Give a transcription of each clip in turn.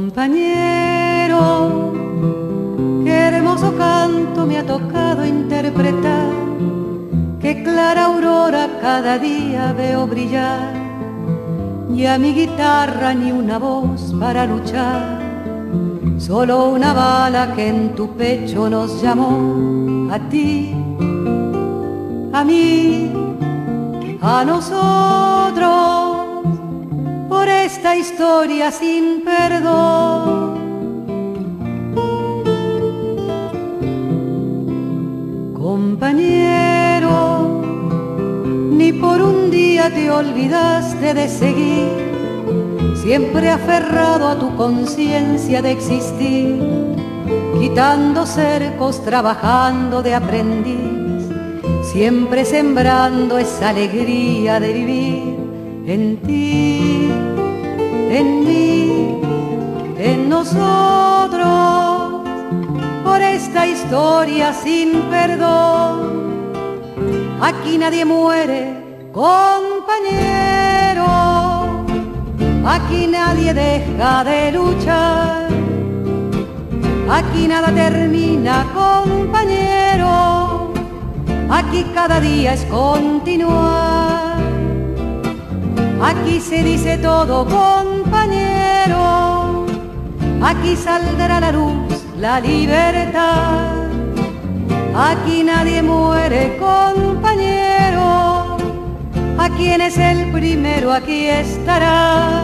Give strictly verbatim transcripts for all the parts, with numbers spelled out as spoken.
Compañero, qué hermoso canto me ha tocado interpretar, qué clara aurora cada día veo brillar, y a mi guitarra ni una voz para luchar, solo una bala que en tu pecho nos llamó, a ti, a mí, a nosotros, por esta historia sin perdón. Compañero, ni por un día te olvidaste de seguir, siempre aferrado a tu conciencia de existir, quitando cercos, trabajando de aprendiz, siempre sembrando esa alegría de vivir en ti, en mí, en nosotros, por esta historia sin perdón. Aquí nadie muere, compañero, aquí nadie deja de luchar, aquí nada termina, compañero, aquí cada día es continuar. Aquí se dice todo, compañero, aquí saldrá la luz, la libertad. Aquí nadie muere, compañero, a quien es el primero aquí estará.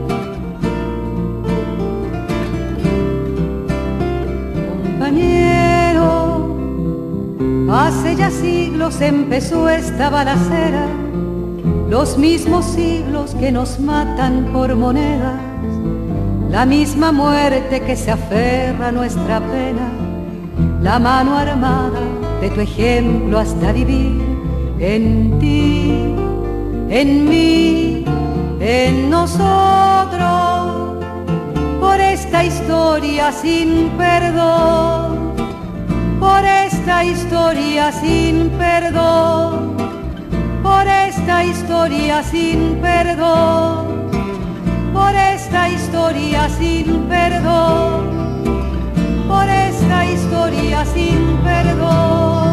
Compañero, hace ya siglos empezó esta balacera, los mismos siglos que nos matan por monedas, la misma muerte que se aferra a nuestra pena, la mano armada de tu ejemplo hasta vivir en ti, en mí, en nosotros, por esta historia sin perdón, por esta historia sin perdón, por esta historia sin perdón, por esta historia sin perdón, por esta historia sin perdón.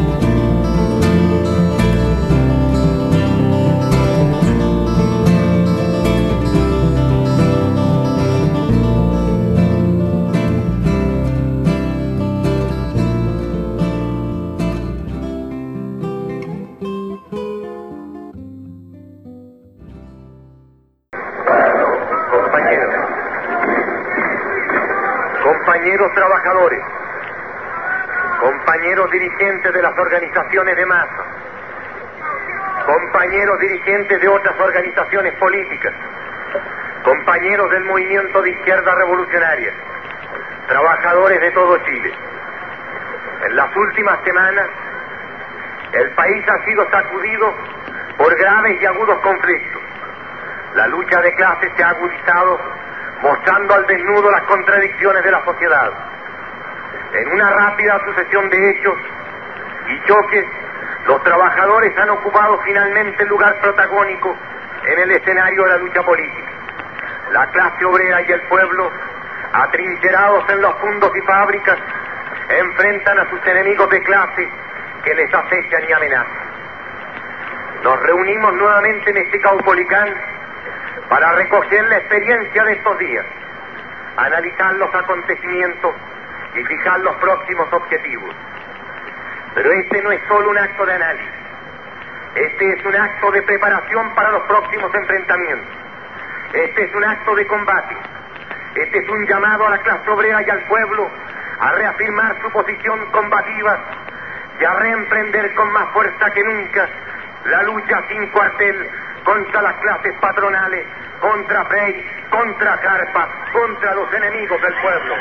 Compañeros trabajadores, compañeros dirigentes de las organizaciones de masa, compañeros dirigentes de otras organizaciones políticas, compañeros del movimiento de izquierda revolucionaria, trabajadores de todo Chile. En las últimas semanas, el país ha sido sacudido por graves y agudos conflictos. La lucha de clases se ha agudizado, mostrando al desnudo las contradicciones de la sociedad. En una rápida sucesión de hechos y choques, los trabajadores han ocupado finalmente el lugar protagónico en el escenario de la lucha política. La clase obrera y el pueblo, atrincherados en los fundos y fábricas, enfrentan a sus enemigos de clase que les acechan y amenazan. Nos reunimos nuevamente en este Caupolicán para recoger la experiencia de estos días, analizar los acontecimientos y fijar los próximos objetivos. Pero este no es solo un acto de análisis, este es un acto de preparación para los próximos enfrentamientos, este es un acto de combate, este es un llamado a la clase obrera y al pueblo a reafirmar su posición combativa y a reemprender con más fuerza que nunca la lucha sin cuartel contra las clases patronales, contra Frey, contra Carpa, contra los enemigos del pueblo.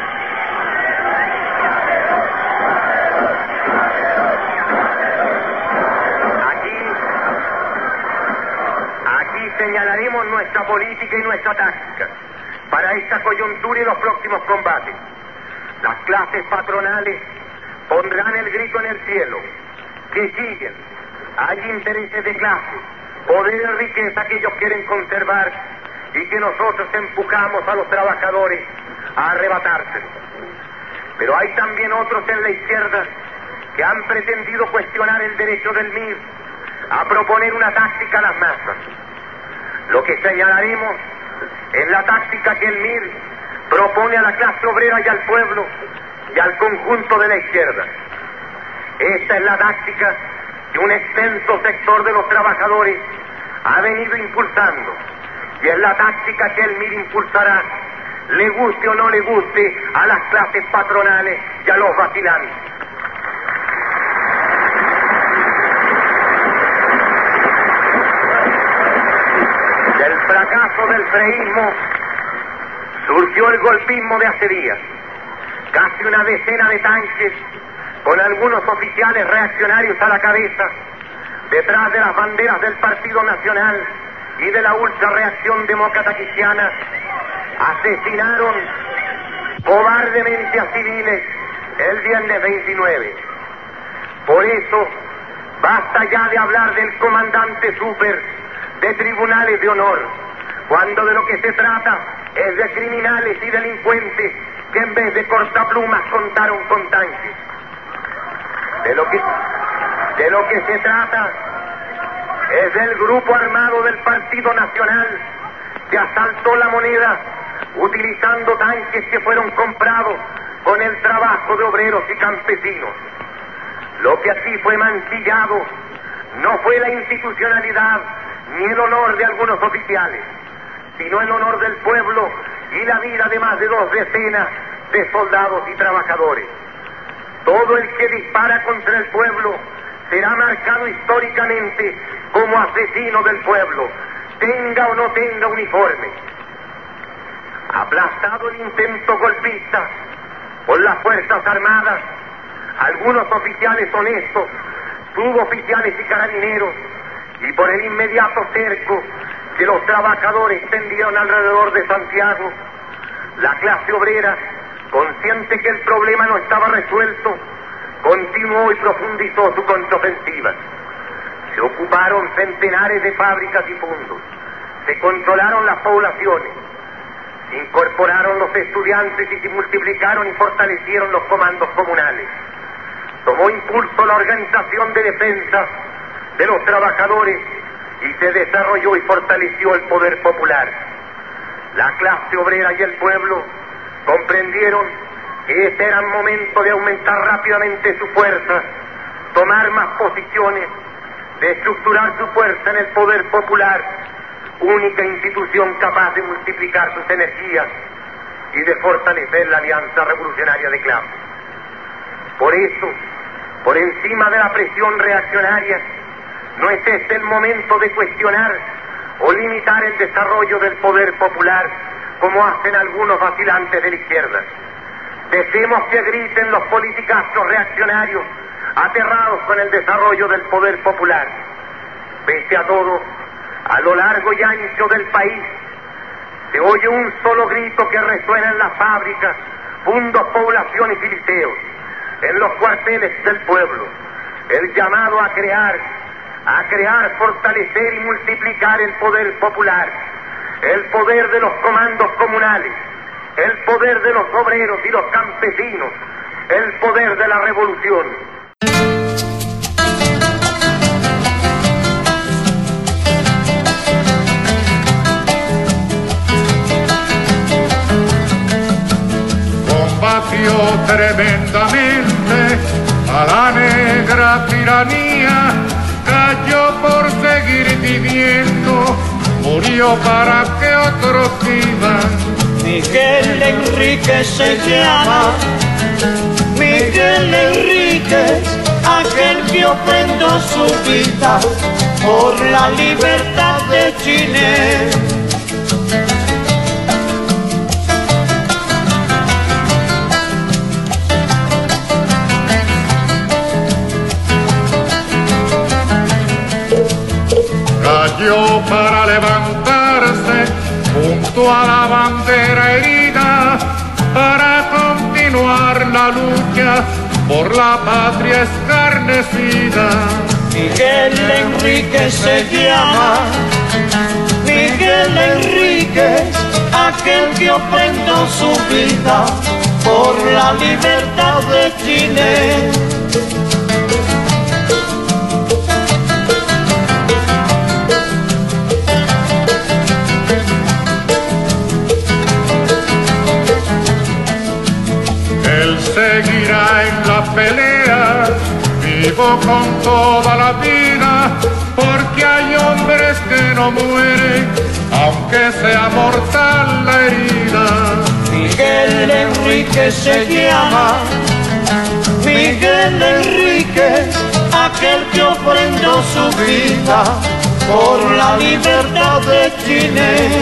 Aquí, aquí señalaremos nuestra política y nuestra táctica para esta coyuntura y los próximos combates. Las clases patronales pondrán el grito en el cielo, que siguen, hay intereses de clase, poder y riqueza que ellos quieren conservar y que nosotros empujamos a los trabajadores a arrebatárselo. Pero hay también otros en la izquierda que han pretendido cuestionar el derecho del M I R a proponer una táctica a las masas. Lo que señalaremos es la táctica que el M I R propone a la clase obrera y al pueblo y al conjunto de la izquierda. Esta es la táctica que un extenso sector de los trabajadores ha venido impulsando, y es la táctica que el M I R impulsará, le guste o no le guste a las clases patronales y a los vacilantes. Del fracaso del freísmo surgió el golpismo de hace días. Casi una decena de tanques, con algunos oficiales reaccionarios a la cabeza, detrás de las banderas del Partido Nacional y de la ultra reacción demócrata cristiana, asesinaron cobardemente a civiles el viernes veintinueve. Por eso, basta ya de hablar del comandante Super, de tribunales de honor, cuando de lo que se trata es de criminales y delincuentes que en vez de cortaplumas contaron con tanques. De lo que, de lo que se trata es del grupo armado del Partido Nacional que asaltó la moneda utilizando tanques que fueron comprados con el trabajo de obreros y campesinos. Lo que aquí fue mancillado no fue la institucionalidad ni el honor de algunos oficiales, sino el honor del pueblo y la vida de más de dos decenas de soldados y trabajadores. Todo el que dispara contra el pueblo será marcado históricamente como asesino del pueblo, tenga o no tenga uniforme. Aplastado el intento golpista por las Fuerzas Armadas, algunos oficiales honestos, suboficiales y carabineros, y por el inmediato cerco que los trabajadores tendieron alrededor de Santiago, la clase obrera, consciente que el problema no estaba resuelto, continuó y profundizó su contraofensiva. Se ocuparon centenares de fábricas y fundos, se controlaron las poblaciones, se incorporaron los estudiantes y se multiplicaron y fortalecieron los comandos comunales. Tomó impulso la organización de defensa de los trabajadores y se desarrolló y fortaleció el poder popular. La clase obrera y el pueblo comprendieron que este era el momento de aumentar rápidamente su fuerza, tomar más posiciones, de estructurar su fuerza en el poder popular, única institución capaz de multiplicar sus energías y de fortalecer la alianza revolucionaria de clase. Por eso, por encima de la presión reaccionaria, no es este el momento de cuestionar o limitar el desarrollo del poder popular, como hacen algunos vacilantes de la izquierda. Dejemos que griten los politicastros reaccionarios, aterrados con el desarrollo del poder popular. Pese a todo, a lo largo y ancho del país, se oye un solo grito que resuena en las fábricas, fundos, poblaciones y liceos, en los cuarteles del pueblo, el llamado a crear, a crear, fortalecer y multiplicar el poder popular, el poder de los comandos comunales, el poder de los obreros y los campesinos, el poder de la revolución. Combatió tremendamente a la negra tiranía, cayó por seguir viviendo, murió para que otros vivan. Miguel Enríquez se llama, Miguel Enríquez, aquel que ofrendó su vida por la libertad de Chile. Cayó para levantarse junto a la bandera herida, para continuar la lucha por la patria escarnecida. Miguel Enríquez se llama, Miguel Miguel Enríquez, aquel que ofrendó su vida por la libertad de Chile. Él seguirá en la pelea, vivo con toda la vida, porque hay hombres que no mueren, aunque sea mortal la herida. Miguel Enríquez se llama, Miguel Enríquez, aquel que ofrendó su vida por la libertad de Chile.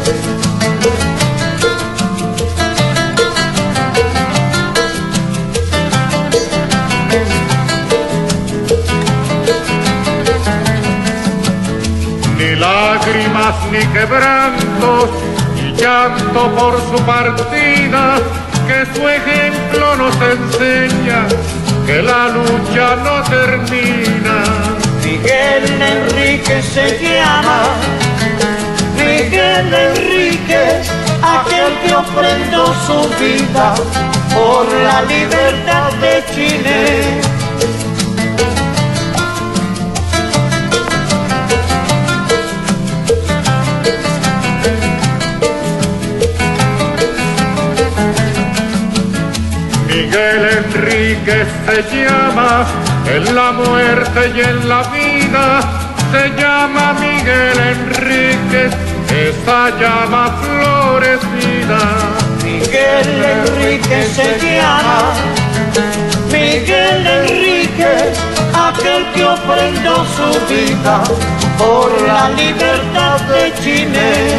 Ni lágrimas ni quebrantos, ni llanto por su partida, que su ejemplo nos enseña que la lucha no termina. Miguel Enríquez se llama, Miguel Enríquez, aquel que ofrendó su vida por la libertad de Chile. Miguel Enríquez se llama, en la muerte y en la vida, se llama Miguel Enríquez, esa llama florecida. Miguel Enríquez se llama, Miguel Enríquez, aquel que ofrendó su vida por la libertad de Chile.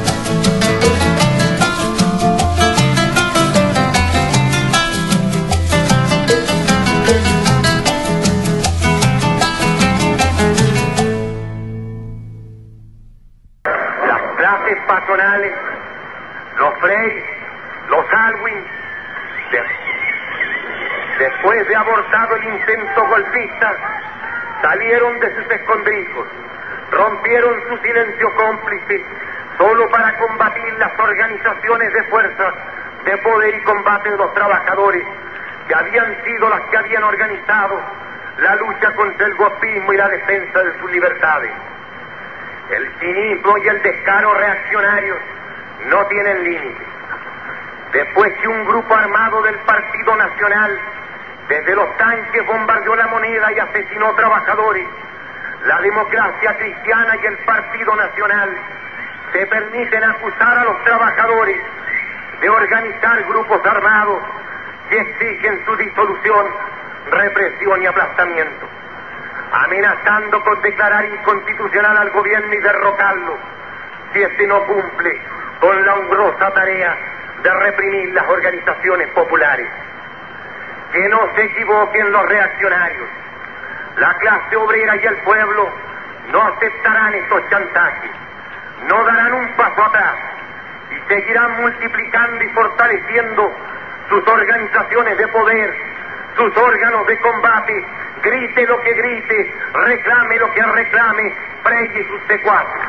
Patronales, los Frey, los Alwin, de, después de abortado el intento golpista, salieron de sus escondrijos, rompieron su silencio cómplice, solo para combatir las organizaciones de fuerza, de poder y combate de los trabajadores, que habían sido las que habían organizado la lucha contra el golpismo y la defensa de sus libertades. El cinismo y el descaro reaccionarios no tienen límites. Después que un grupo armado del Partido Nacional desde los tanques bombardeó la moneda y asesinó trabajadores, la democracia cristiana y el Partido Nacional se permiten acusar a los trabajadores de organizar grupos armados que exigen su disolución, represión y aplastamiento, amenazando con declarar inconstitucional al gobierno y derrocarlo si este no cumple con la honrosa tarea de reprimir las organizaciones populares. Que no se equivoquen los reaccionarios. La clase obrera y el pueblo no aceptarán estos chantajes, no darán un paso atrás y seguirán multiplicando y fortaleciendo sus organizaciones de poder, sus órganos de combate, grite lo que grite, reclame lo que reclame, Frey y sus secuaces.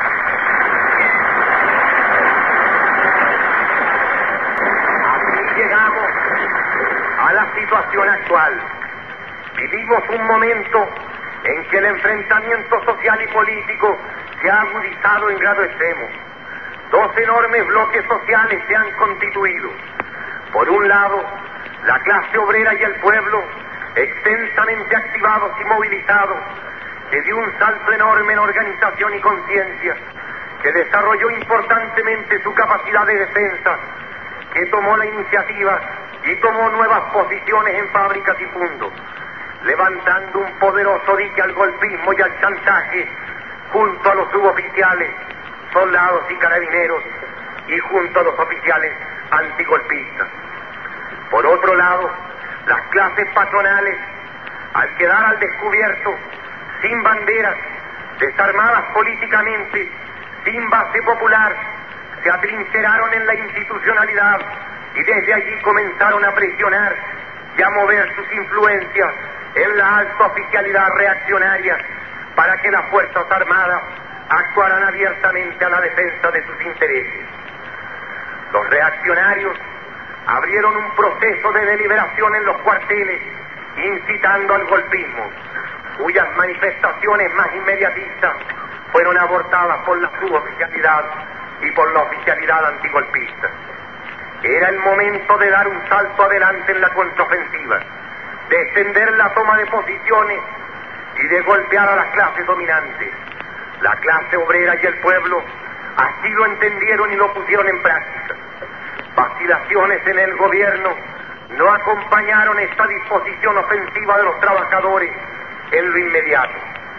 Así llegamos a la situación actual. Vivimos un momento en que el enfrentamiento social y político se ha agudizado en grado extremo. Dos enormes bloques sociales se han constituido. Por un lado, la clase obrera y el pueblo, extensamente activados y movilizados, que dio un salto enorme en organización y conciencia, que desarrolló importantemente su capacidad de defensa, que tomó la iniciativa y tomó nuevas posiciones en fábricas y fundos, levantando un poderoso dique al golpismo y al chantaje, junto a los suboficiales, soldados y carabineros, y junto a los oficiales antigolpistas. Por otro lado, las clases patronales, al quedar al descubierto, sin banderas, desarmadas políticamente, sin base popular, se atrincheraron en la institucionalidad y desde allí comenzaron a presionar y a mover sus influencias en la alta oficialidad reaccionaria para que las Fuerzas Armadas actuarán abiertamente a la defensa de sus intereses. Los reaccionarios abrieron un proceso de deliberación en los cuarteles, incitando al golpismo, cuyas manifestaciones más inmediatistas fueron abortadas por la suboficialidad y por la oficialidad antigolpista. Era el momento de dar un salto adelante en la contraofensiva, de extender la toma de posiciones y de golpear a las clases dominantes. La clase obrera y el pueblo así lo entendieron y lo pusieron en práctica. Vacilaciones en el gobierno no acompañaron esta disposición ofensiva de los trabajadores en lo inmediato.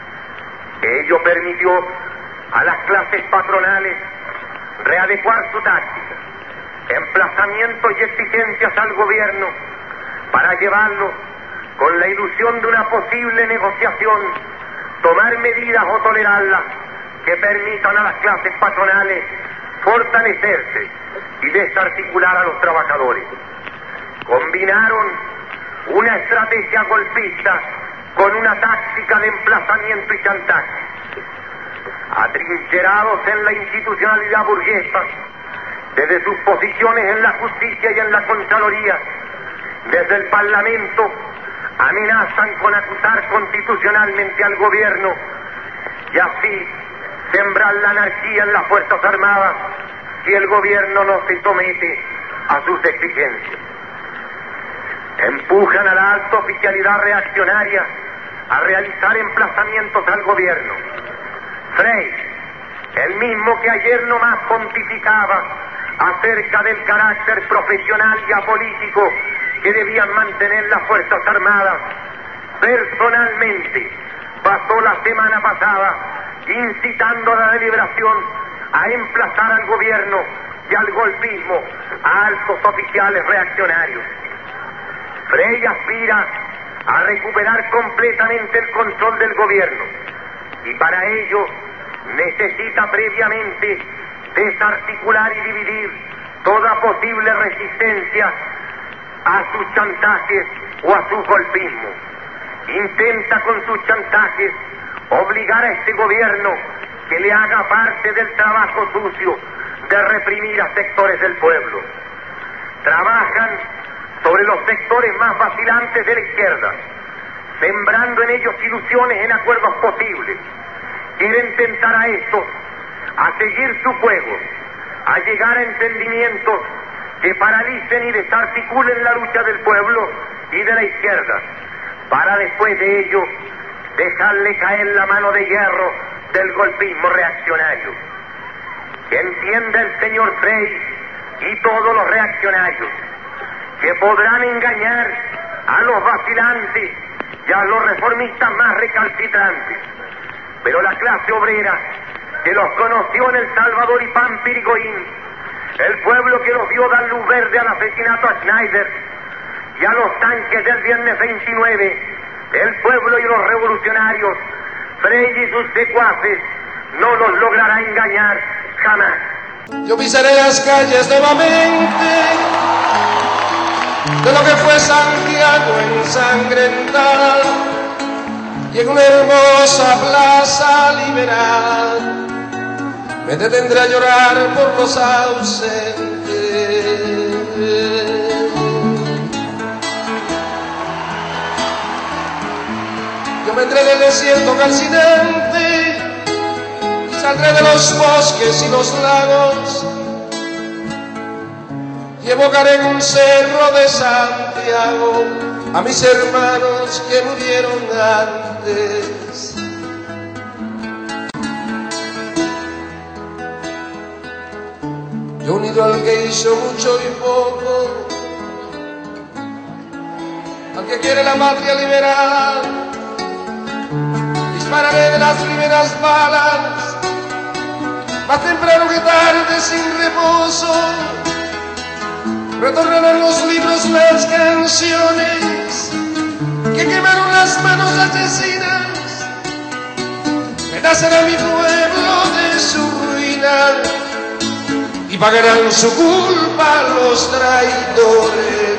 Ello permitió a las clases patronales readecuar su táctica, emplazamientos y exigencias al gobierno para llevarlo, con la ilusión de una posible negociación, tomar medidas o tolerarlas que permitan a las clases patronales fortalecerse y desarticular a los trabajadores. Combinaron una estrategia golpista con una táctica de emplazamiento y chantaje. Atrincherados en la institucionalidad burguesa, desde sus posiciones en la justicia y en la Contraloría, desde el Parlamento, amenazan con acusar constitucionalmente al gobierno y así sembrar la anarquía en las Fuerzas Armadas si el gobierno no se somete a sus exigencias. Empujan a la alta oficialidad reaccionaria a realizar emplazamientos al gobierno. Frey, el mismo que ayer nomás pontificaba acerca del carácter profesional y apolítico que debían mantener las Fuerzas Armadas, personalmente pasó la semana pasada incitando a la deliberación a emplazar al gobierno y al golpismo a altos oficiales reaccionarios. Frey aspira a recuperar completamente el control del gobierno y para ello necesita previamente desarticular y dividir toda posible resistencia a sus chantajes o a su golpismo. Intenta con sus chantajes obligar a este gobierno que le haga parte del trabajo sucio de reprimir a sectores del pueblo. Trabajan sobre los sectores más vacilantes de la izquierda, sembrando en ellos ilusiones en acuerdos posibles. Quieren tentar a estos a seguir su juego, a llegar a entendimientos que paralicen y desarticulen la lucha del pueblo y de la izquierda, para después de ello dejarle caer la mano de hierro del golpismo reaccionario. Que entienda el señor Frey y todos los reaccionarios que podrán engañar a los vacilantes y a los reformistas más recalcitrantes, pero la clase obrera que los conoció en El Salvador y Pampa y Irigoyen, el pueblo que los vio dar luz verde al asesinato a Schneider y a los tanques del viernes veintinueve, el pueblo y los revolucionarios, Frey y sus secuaces, no los logrará engañar jamás. Yo pisaré las calles nuevamente de lo que fue Santiago ensangrentada, y en una hermosa plaza liberal me detendré a llorar por los ausentes. Yo vendré del desierto calcinante y saldré de los bosques y los lagos y evocaré en un cerro de Santiago a mis hermanos que murieron antes. Yo unido al que hizo mucho y poco, al que quiere la patria liberal, dispararé de las primeras balas, más temprano que tarde sin reposo. Retornarán los libros, las canciones que quemaron las manos asesinas. Renacerá mi pueblo de su ruina y pagarán su culpa los traidores.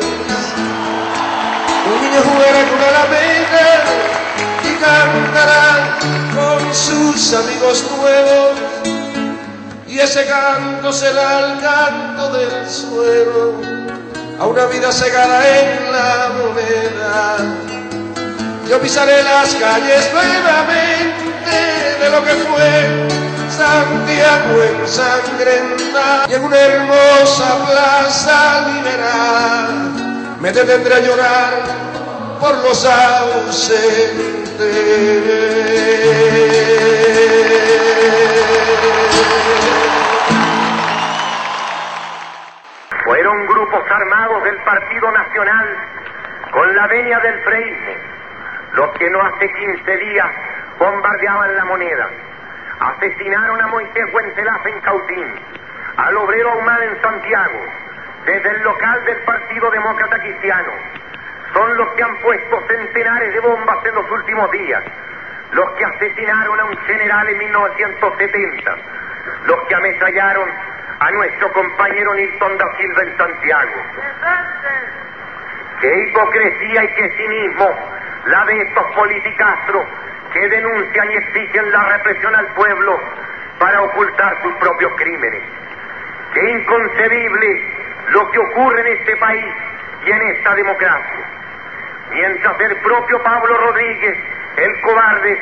Un niño jugará con la alameda y cantará con con sus amigos nuevos, y ese canto será el canto del suelo a una vida cegada en la moneda. Yo pisaré las calles nuevamente de lo que fue Santiago ensangrentada, y en una hermosa plaza liberal me detendré a llorar por los ausentes. Fueron grupos armados del Partido Nacional con la venia del freísmo los que no hace quince días bombardeaban La Moneda, asesinaron a Moisés Huentelaz en Cautín, al obrero Ahumada en Santiago, desde el local del Partido Demócrata Cristiano. Son los que han puesto centenares de bombas en los últimos días, los que asesinaron a un general en mil novecientos setenta, los que ametrallaron a nuestro compañero Nilton da Silva en Santiago. ¡Qué hipocresía y qué cinismo la de estos politicastros que denuncian y exigen la represión al pueblo para ocultar sus propios crímenes! ¡Qué inconcebible lo que ocurre en este país y en esta democracia! Mientras el propio Pablo Rodríguez, el cobarde,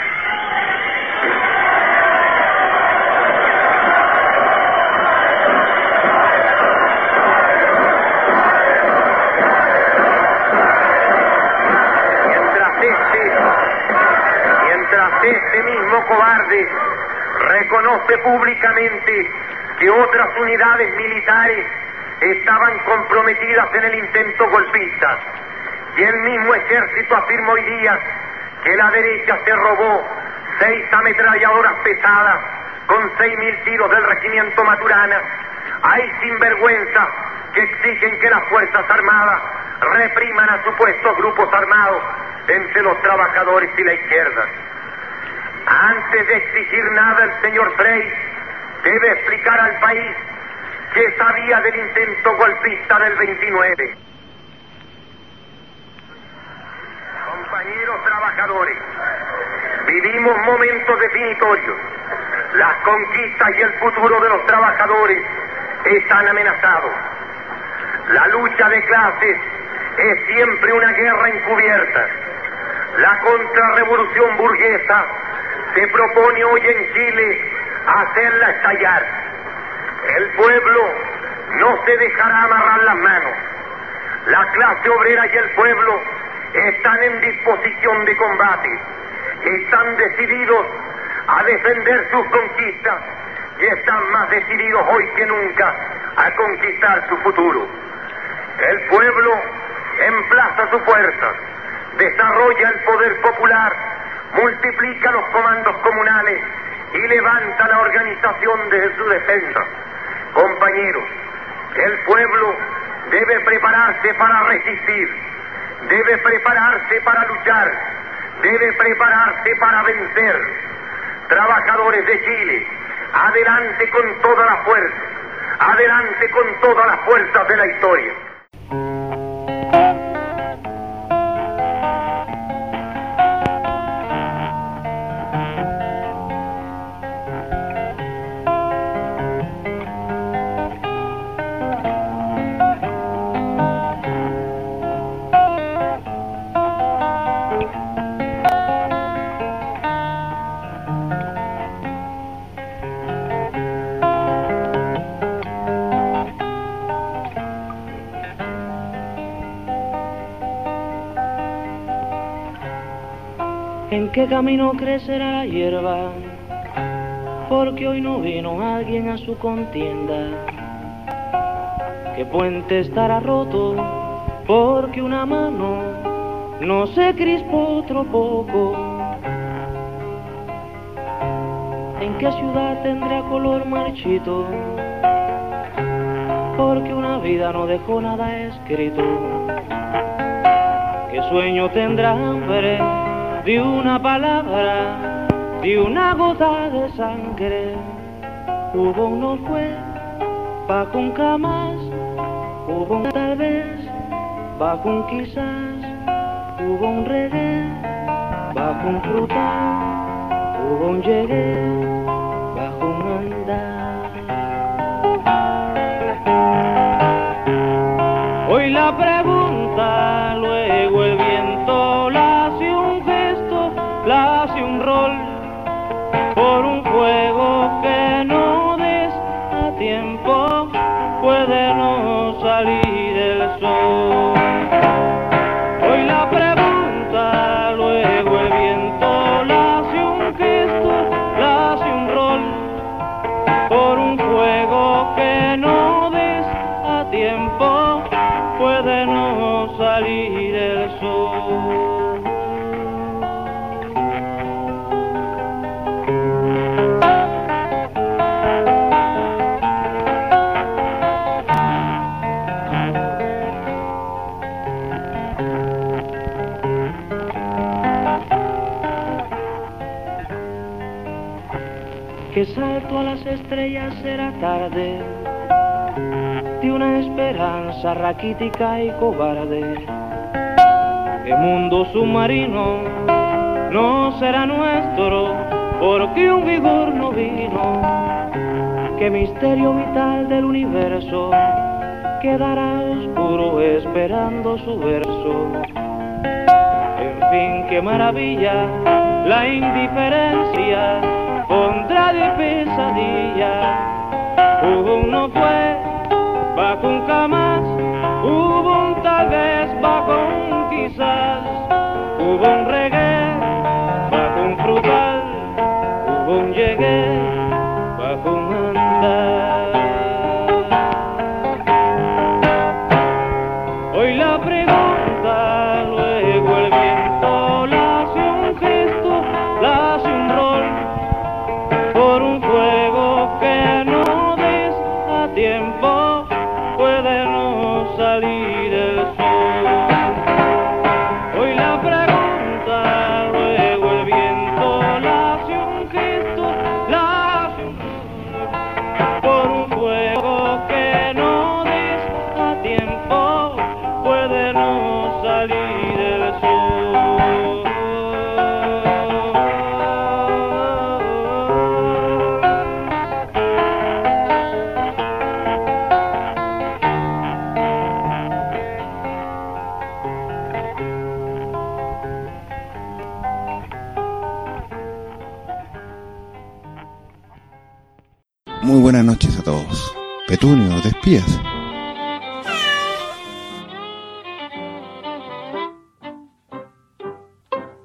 este mismo cobarde reconoce públicamente que otras unidades militares estaban comprometidas en el intento golpista, y el mismo ejército afirma hoy día que la derecha se robó seis ametralladoras pesadas con seis mil tiros del regimiento Maturana. Hay sinvergüenzas que exigen que las Fuerzas Armadas repriman a supuestos grupos armados entre los trabajadores y la izquierda. Antes de exigir nada, el señor Frey debe explicar al país qué sabía del intento golpista del veintinueve. Compañeros trabajadores, vivimos momentos definitorios. Las conquistas y el futuro de los trabajadores están amenazados. La lucha de clases es siempre una guerra encubierta. La contrarrevolución burguesa se propone hoy en Chile hacerla estallar. El pueblo no se dejará amarrar las manos. La clase obrera y el pueblo están en disposición de combate. Están decididos a defender sus conquistas y están más decididos hoy que nunca a conquistar su futuro. El pueblo emplaza su fuerza, desarrolla el poder popular, multiplica los comandos comunales y levanta la organización desde su defensa. Compañeros, el pueblo debe prepararse para resistir, debe prepararse para luchar, debe prepararse para vencer. Trabajadores de Chile, adelante con toda la fuerza, adelante con todas las fuerzas de la historia. ¿En qué camino crecerá la hierba? Porque hoy no vino alguien a su contienda. ¿Qué puente estará roto? Porque una mano no se crispó otro poco. ¿En qué ciudad tendrá color marchito? Porque una vida no dejó nada escrito. ¿Qué sueño tendrá hambre de una palabra, de una gota de sangre? Hubo un no fue, bajo un jamás, hubo un tal vez, bajo un quizás, hubo un reggae, bajo un frutal, hubo un llegué bajo un andar. Hoy la pregunta, luego el viento la hace un gesto, la hace un rol por un fuego que no des a tiempo, puede no salir el sol. Hoy la pregunta, luego el viento la hace un gesto, la hace un rol por un fuego que no des a tiempo, puede no salir el sol. Que salto a las estrellas será tarde de una esperanza raquítica y cobarde. El mundo submarino no será nuestro porque un vigor no vino. Que misterio vital del universo quedará oscuro esperando su verso. En fin, qué maravilla la indiferencia contra de pesadilla. Hubo un no fue, bajo un jamás, hubo un tal vez, bajo un quizás, hubo un reggae, bajo un frutal, hubo un llegué, bajo un andar. Hoy la pregunta, luego el viento la hace un gesto, la hace un rol por un fuego que no des a tiempo, puede no salir el sol. Hoy la pregunta, luego el viento la hace un gesto, la hace un rol por un fuego que no des a tiempo, puede no salir el sol. Muy buenas noches a todos. Petunio, ¿te espías?